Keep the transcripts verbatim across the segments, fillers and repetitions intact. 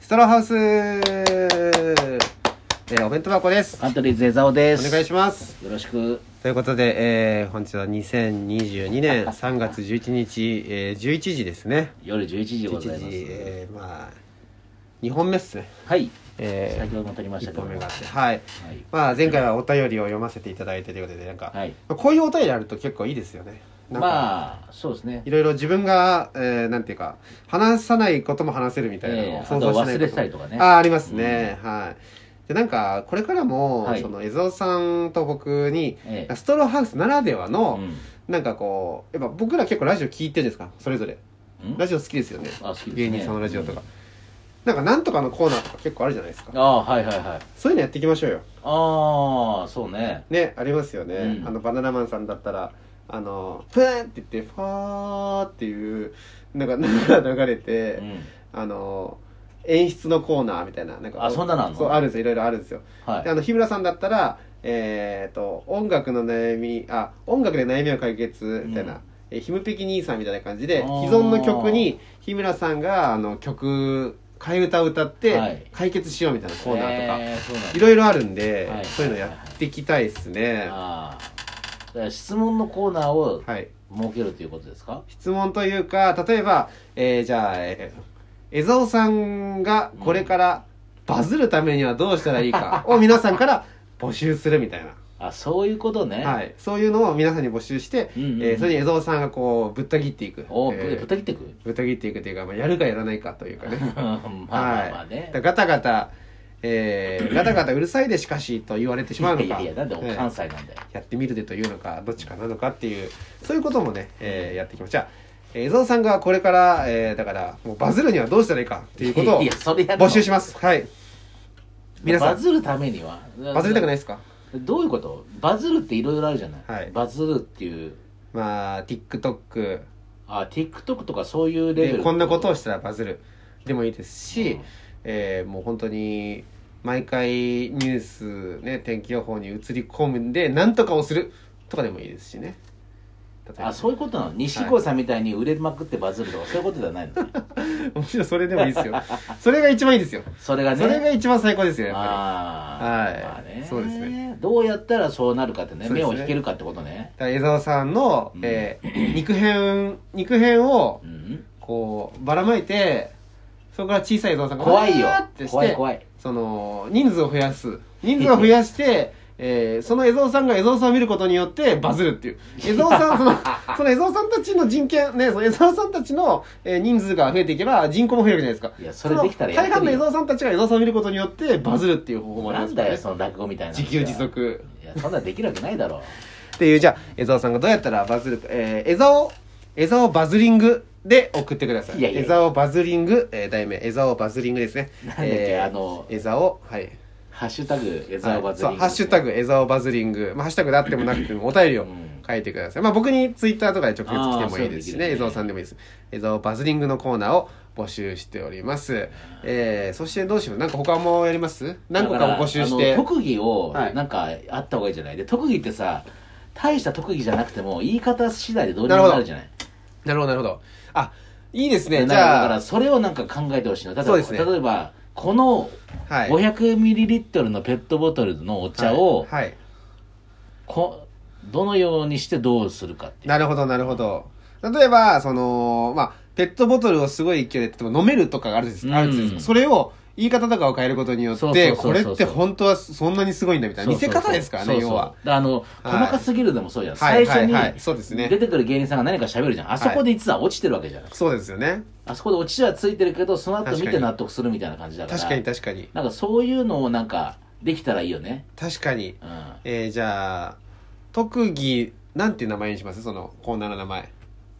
ストローハウス、えー、お弁当箱です。 カントリーズ江澤です。 お願いします。 よろしく。 ということで、えー、本日はにせんにじゅうにねんさんがつじゅういちにち、えー、じゅういちじですね。 夜じゅういちじでございます。 じゅういちじ、えー、まあにほんめっすね。 はい。 えー、 先ほども撮りましたけど。 いっぽんめがあって、はい。はい、まあ前回はお便りを読ませていただいてということで、なんか、はい、こういうお便りあると結構いいですよね。なんかまあそうですね。 いろいろ自分が、えー、なんていうか話さないことも話せるみたいなのを想像しないこと、 えー、あと忘れてたりとかね。 あありますね。うん、はい。でなんかこれからも、はい、その江蔵さんと僕に、ええ、ストローハウスならではの、うん、なんかこうやっぱ僕ら結構ラジオ聞いてるんですか、それぞれ。ラジオ好きですよね。 あ、好きですね。 芸人さんのラジオとか。うん、なんかなんとかのコーナーとか結構あるじゃないですか。 ああ、はいはいはい。 そういうのやっていきましょうよ。 ああ、そうね。 ね、ありますよね。うん、あのバナナマンさんだったらあのプーンって言ってファーっていうなんか流れて、うん、あの演出のコーナーみたいな、なんかあ、そんなのあるの？ そうあるんですよ、いろいろあるんですよ。はい、であの日村さんだったらえー、と音楽の悩みあ音楽で悩みを解決みたいな、うん、えひむぺき兄さんみたいな感じで既存の曲に日村さんがあの曲替え歌を歌って解決しようみたいなコーナーとか、はい、いろいろあるんで、はい、そういうのやっていきたいですね。 あだから質問のコーナーを設けるということですか？はい、 質問というか、例えば、えー、じゃあ、えー、江蔵さんがこれからバズるためにはどうしたらいいかを皆さんから募集するみたいな。 あ、そういうことね。 はい。そういうのを皆さんに募集して、うんうんうん、えー、それに江蔵さんがこう、ぶった切っていく。 お、 えー、ぶった切っていくぶった切っていくというか、まあ、やるかやらないかというかね。 まあまあまあね。 はい、ガタガタ、えー、ガタガタうるさいでしかしと言われてしまうのか。 いやいや、なんで関西なんだよ。 やってみるでというのか、どっちかなのかっていう、そういうこともね、えー、やっていきましょう。じゃあ、江蔵さんがこれから、えー、だから、もうバズるにはどうしたらいいかっていうことを募集します。はい。 皆さん。バズるためにはバズりたくないですか？ どういうこと？バズるっていろいろあるじゃない、はい、バズるっていう、 まあ TikTok、 あ TikTok とかそういうレベルでこんなことをしたらバズるでもいいですし、うん、えー、もう本当に毎回ニュースね、天気予報に映り込むんで何とかをするとかでもいいですしね。 あ、そういうことなの？錦鯉さんみたいに売れまくってバズるとか、はい、そういうことではないの？ もちろんそれでもいいですよ。それが一番いいですよ。 それがね、 それが一番最高ですよ、やっぱり。 あ、はい、まあね、 そうですね。 どうやったらそうなるかってね、目を引けるかってことね。 だから江澤さんの、うん、えー、肉片肉片をこうばらまいて、そこから小さい江澤さんが怖いよってして、 怖い怖い、 その人数を増やす人数を増やしてえー、その江蔵さんが江蔵さんを見ることによってバズるっていう。江蔵さん、その、その江蔵さんたちの人権、ね、その江蔵さんたちの、えー、人数が増えていけば人口も増えるじゃないですか。 いや、それできたらやってるよ。 大半の江蔵さんたちが江蔵さんを見ることによってバズるっていう方法もありますからね。 なんだよ、その落語みたいな。 自給自足。 いや、そんなできるわけないだろう。 っていう、じゃあ、江蔵さんがどうやったらバズるか、えー、江蔵、江蔵バズリングで送ってください。いやいやいや、江蔵バズリング、えー、題名、江蔵バズリングですね。 なんだっけ、えー、あの、 江蔵、はい。 ハッシュタグ江澤バズリング、ね、 はい、そうハッシュタグ江澤バズリング、まあ、ハッシュタグであってもなくてもお便りを書いてください、うん、まあ僕にツイッターとかで直接来てもいいですしね、江澤さんでもいいです。江澤バズリングのコーナーを募集しております、えー、そしてどうしよう、なんか他もやります？何個かを募集して、 特技をなんかあった方がいいじゃない。で特技ってさ、大した特技じゃなくても言い方次第でどうにもなるじゃない。 なるほどなるほど。あ、いいですね。 じゃあだからそれをなんか考えてほしいの。例えば、そうですね、例えばこの ごひゃくミリリットル のペットボトルのお茶を、はいはい、こどのようにしてどうするかっていう。 なるほどなるほど。例えばそのまあペットボトルをすごい勢いで例えば飲めるとかがあるんです、うん、あるんです。それを言い方とかを変えることによって、これって本当はそんなにすごいんだみたいな見せ方ですからね。要はあの、はい、細かすぎるでもそうじゃん、はい、最初に出てくる芸人さんが何か喋るじゃん、あそこで実は落ちてるわけじゃん、はい、 そうですよね。 あそこで落ちはついてるけどその後見て納得するみたいな感じだから。 確かに確かに。 なんかそういうのをなんかできたらいいよね。 確かに、うん、えー、じゃあ特技なんていう名前にします？そのコーナーの名前。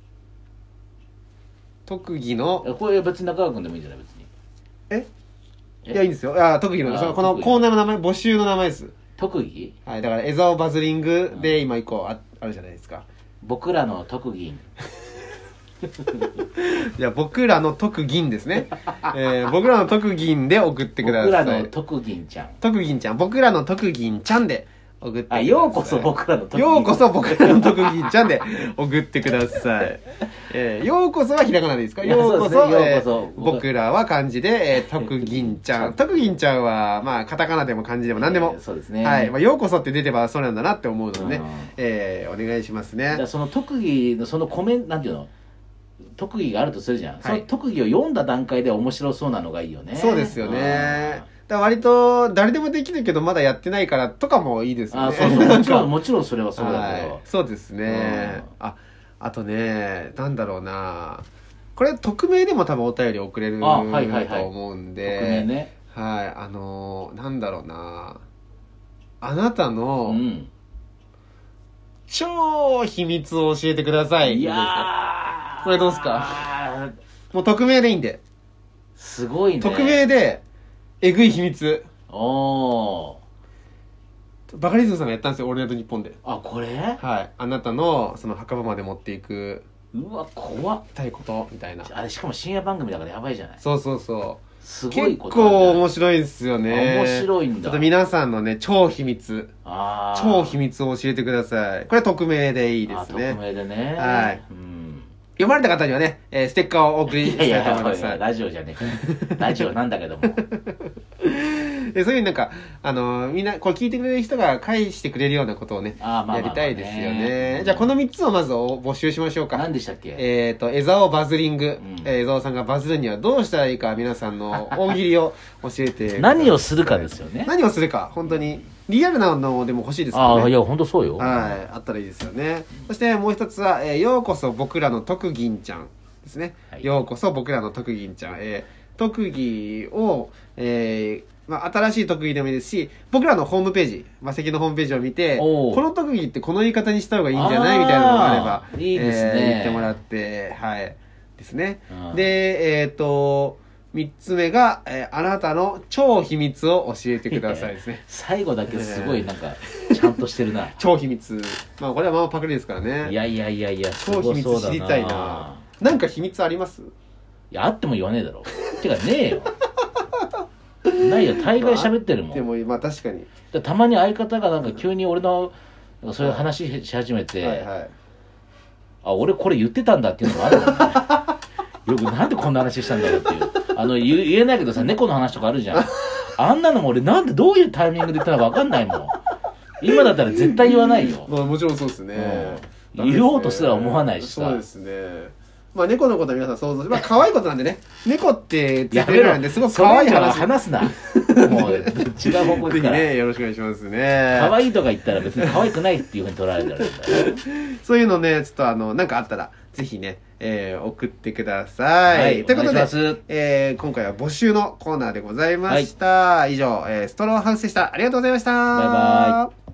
特技のこれ別に中川君でもいいんじゃない？別にえいやいいんですよ。あ、特技のそのこのコーナーの名前、募集の名前です。 特技？ はい、だから江澤バズリングで今一個 あ, あるじゃないですか。 僕らの特技。 いや僕らの特技ですね、えー、僕らの特技で送ってください。 僕らの特技ちゃん。 特技ちゃん。僕らの特技ちゃんで送ってください。 あ、ようこそ僕らの特技。 ようこそ僕らの特技ちゃんで送ってください。えー、ようこそはひらがなでいいですか？ようこそ、ね、えー、僕らは漢字で、えー、特技ちゃん。特技ちゃんは、まあ、カタカナでも漢字でも何でも。 えー、そうですね。 はい。まあ、ようこそって出てばそうなんだなって思うのでね、えー、お願いしますね。 その特技の、そのコメント、なんていうの？特技があるとするじゃん、はい、その特技を読んだ段階で面白そうなのがいいよね。 そうですよね。だから割と誰でもできるけどまだやってないからとかもいいですよね。 あ、そうそうもちろんもちろんそれはそうだけど、 はい、そうですね。あ、あとね、なんだろうな、これ匿名でも多分お便り送れると思うんで、 匿名ね。 はい、あのなんだろうな、あなたの、うん、超秘密を教えてください。 いやー、 これどうですか？もう匿名でいいんで。 すごいね。 匿名でえぐい秘密。 おー。 バカリズムさんがやったんですよ、オールナイトニッポンで。 あ、これ？ はい。あなたのその墓場まで持っていく。 うわ、怖っ。 たいことみたいな。 あれしかも深夜番組だからやばいじゃない。 そうそうそう。 すごいこと、 ね、結構面白いですよね。 面白いんだ。 ちょっと皆さんのね、超秘密。あー。超秘密を教えてください。これ匿名でいいですね。 匿名でね。 はい。うん、読まれた方にはね、えー、ステッカーをお送りしたいと思います。いやいやいや、 ラジオじゃねえか。ラジオなんだけども。 でそういうなんか、あのー、みんな、これ聞いてくれる人が返してくれるようなことをね、あまあまあまあね、やりたいですよね。じゃあこのみっつをまず募集しましょうか。 何でしたっけ？ えっ、ー、と、江沢バズリング。うん、えー、江沢さんがバズるにはどうしたらいいか、皆さんの大喜利を教えて何をするかですよね。 何をするか、本当に。リアルなのでも欲しいですよね。 ああ、いや、本当そうよ。 はい。あったらいいですよね。そしてもう一つは、えー、ようこそ僕らの特技ちゃんですね。はい、ようこそ僕らの特技ちゃん。えー、特技を、えー、まあ、新しい特技でもいいですし、僕らのホームページ、マセキのホームページを見て、この特技ってこの言い方にした方がいいんじゃないみたいなのがあれば、 いいですね、 えー、言ってもらって、はい。ですね。で、えっ、ー、と、三つ目が、えー、あなたの超秘密を教えてくださいですね。 最後だけすごいなんか、ちゃんとしてるな。 超秘密。まあ、これはまあパクリですからね。 いやいやいやいや、 超秘密知りたいな。なんか秘密あります？ いや、あっても言わねえだろ。てか、ねえよ。ないよ、大概喋ってるもん。 でも、まあ確かに。 たまに相方がなんか急に俺のそういう話し始めて、はいはい、あ、俺これ言ってたんだっていうのがあるもんね。よくなんでこんな話したんだろうっていう。あの、言えないけどさ、猫の話とかあるじゃん。あんなのも俺なんでどういうタイミングで言ったのか分かんないもん。今だったら絶対言わないよ。 まあもちろんそうですね。 うん、言おうとすら思わないしさ。 そうですね。まあ猫のことは皆さん想像して、まあ可愛いことなんでね。猫って絶対なんで、すごく可愛い話。 話すな。もう違う方向で。 ぜひね、よろしくお願いしますね。 可愛いとか言ったら別に可愛くないっていうふうに取られてるんだよ。 そういうのね、ちょっとあの、なんかあったら、ぜひね、えー、送ってください。はい、ということで、えー、今回は募集のコーナーでございました。はい、以上、えー、ストローハウスでした。ありがとうございました。 バイバイ。